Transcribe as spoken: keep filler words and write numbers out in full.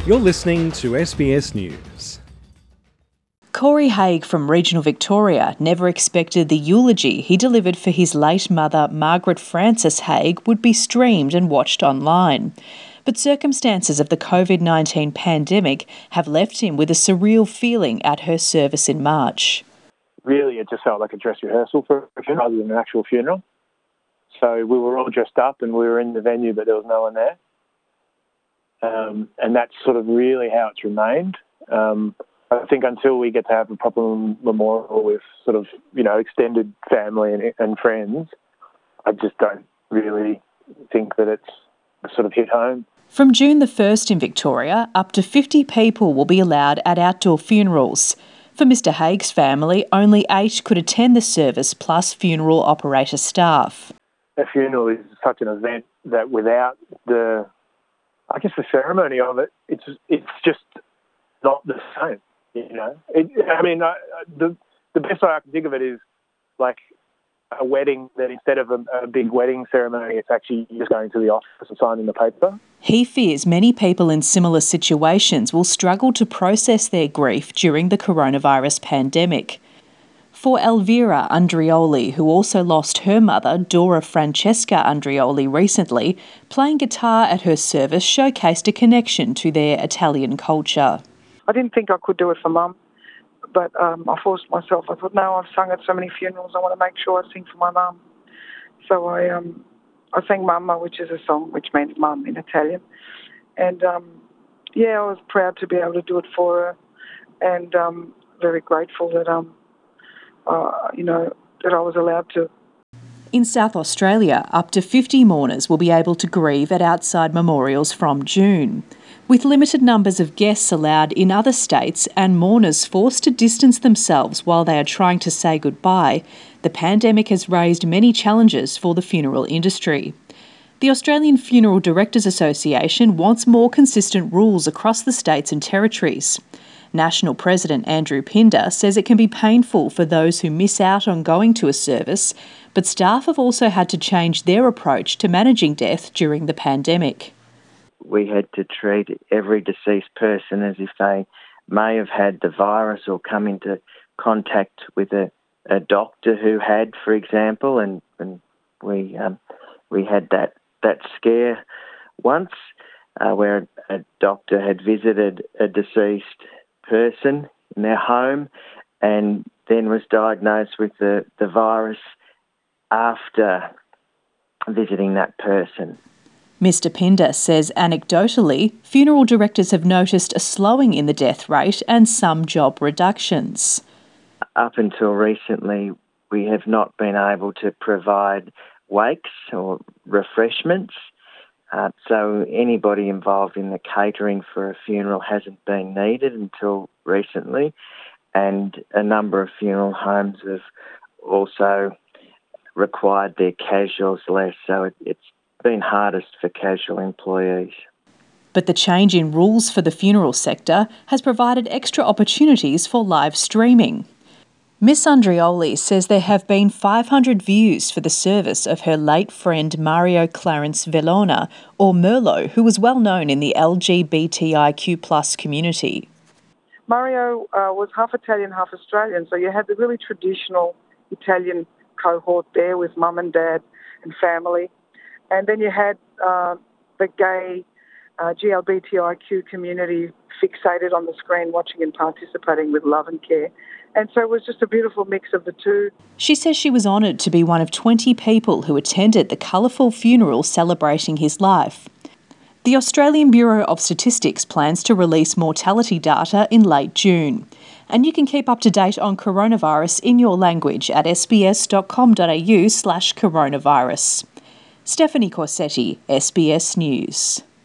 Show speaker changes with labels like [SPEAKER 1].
[SPEAKER 1] You're listening to S B S News.
[SPEAKER 2] Corey Haig from regional Victoria never expected the eulogy he delivered for his late mother, Margaret Frances Haig, would be streamed and watched online. But circumstances of the covid nineteen pandemic have left him with a surreal feeling at her service in March.
[SPEAKER 3] Really, it just felt like a dress rehearsal for a funeral rather than an actual funeral. So we were all dressed up and we were in the venue, but there was no one there. Um, and that's sort of really how it's remained. Um, I think until we get to have a proper memorial with sort of, you know, extended family and, and friends, I just don't really think that it's sort of hit home.
[SPEAKER 2] From June the first in Victoria, up to fifty people will be allowed at outdoor funerals. For Mister Haig's family, only eight could attend the service, plus funeral operator staff.
[SPEAKER 3] A funeral is such an event that without the, I guess, the ceremony of it, it's it's just not the same. You know, it, I mean, I, the the best way I can think of it is like a wedding, that instead of a, a big wedding ceremony, it's actually just going to the office and signing the paper.
[SPEAKER 2] He fears many people in similar situations will struggle to process their grief during the coronavirus pandemic. For Elvira Andrioli, who also lost her mother, Dora Francesca Andrioli, recently, playing guitar at her service showcased a connection to their Italian culture.
[SPEAKER 4] I didn't think I could do it for Mum, but um, I forced myself. I thought, no, I've sung at so many funerals, I want to make sure I sing for my mum. So I um, I sang Mamma, which is a song which means mum in Italian. And, um, yeah, I was proud to be able to do it for her, and um, very grateful that, um, uh, you know, that I was allowed to.
[SPEAKER 2] In South Australia, up to fifty mourners will be able to grieve at outside memorials from June. With limited numbers of guests allowed in other states and mourners forced to distance themselves while they are trying to say goodbye, the pandemic has raised many challenges for the funeral industry. The Australian Funeral Directors Association wants more consistent rules across the states and territories. National President Andrew Pinder says it can be painful for those who miss out on going to a service, but staff have also had to change their approach to managing death during the pandemic.
[SPEAKER 5] We had to treat every deceased person as if they may have had the virus or come into contact with a, a doctor who had, for example, and, and we um, we had that, that scare once uh, where a doctor had visited a deceased person in their home and then was diagnosed with the, the virus after visiting that person.
[SPEAKER 2] Mister Pinder says anecdotally, funeral directors have noticed a slowing in the death rate and some job reductions.
[SPEAKER 5] Up until recently, we have not been able to provide wakes or refreshments. Uh, so anybody involved in the catering for a funeral hasn't been needed until recently. And a number of funeral homes have also required their casuals less. So it, it's been hardest for casual employees.
[SPEAKER 2] But the change in rules for the funeral sector has provided extra opportunities for live streaming. Miss Andrioli says there have been five hundred views for the service of her late friend Mario Clarence Vellona, or Merlo, who was well known in the L G B T I Q plus community.
[SPEAKER 4] Mario uh, was half Italian, half Australian, so you had the really traditional Italian cohort there with mum and dad and family. And then you had uh, the gay uh, G L B T I Q community fixated on the screen, watching and participating with love and care. And so it was just a beautiful mix of the two.
[SPEAKER 2] She says she was honoured to be one of twenty people who attended the colourful funeral celebrating his life. The Australian Bureau of Statistics plans to release mortality data in late June. And you can keep up to date on coronavirus in your language at sbs.com.au slash coronavirus. Stephanie Corsetti, S B S News.